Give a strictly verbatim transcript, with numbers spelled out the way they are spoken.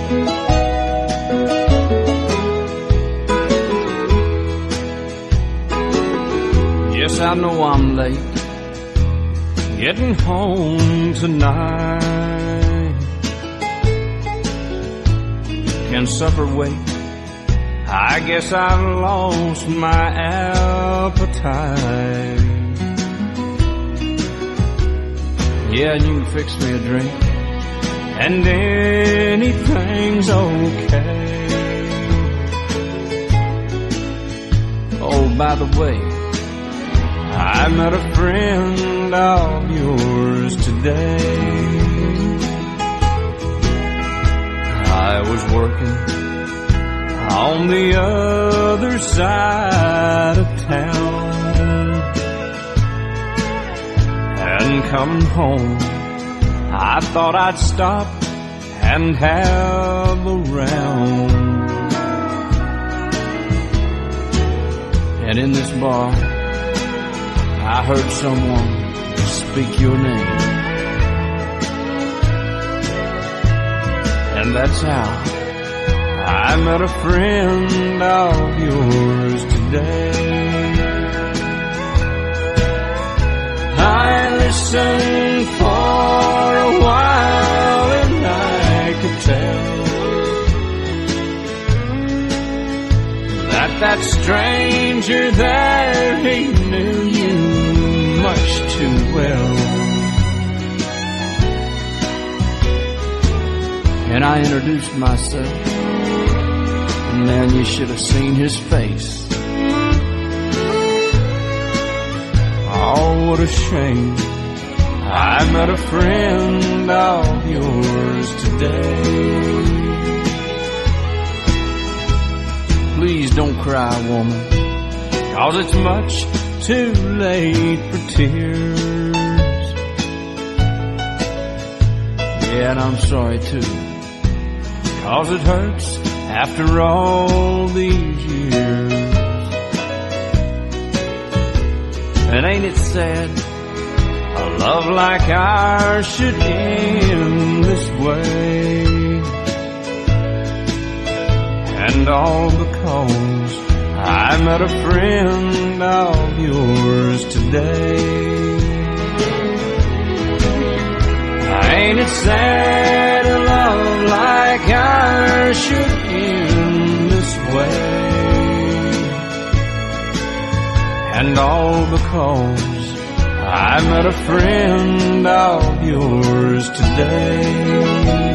Yes, I know I'm late getting home tonight. Can supper wait? I guess I've lost my appetite. Yeah, you can fix me a drink and anything's okay. Oh, by the way, I met a friend of yours today. I was working on the other side of town, and coming home, I thought I'd stop and have a round. And in this bar, I heard someone speak your name, and that's how I met a friend of yours today. I listened for a while and I could tell that that stranger there, he knew you much too well. And I introduced myself, and man, you should have seen his face. Oh, what a shame, I met a friend of yours today. Please don't cry, woman, 'cause it's much too late for tears. Yeah, and I'm sorry too, 'cause it hurts after all these years. And ain't it sad, a love like ours should end this way? And all because I met a friend of yours today. Ain't it sad, a love like ours should end this way? And all because I met a friend of yours today.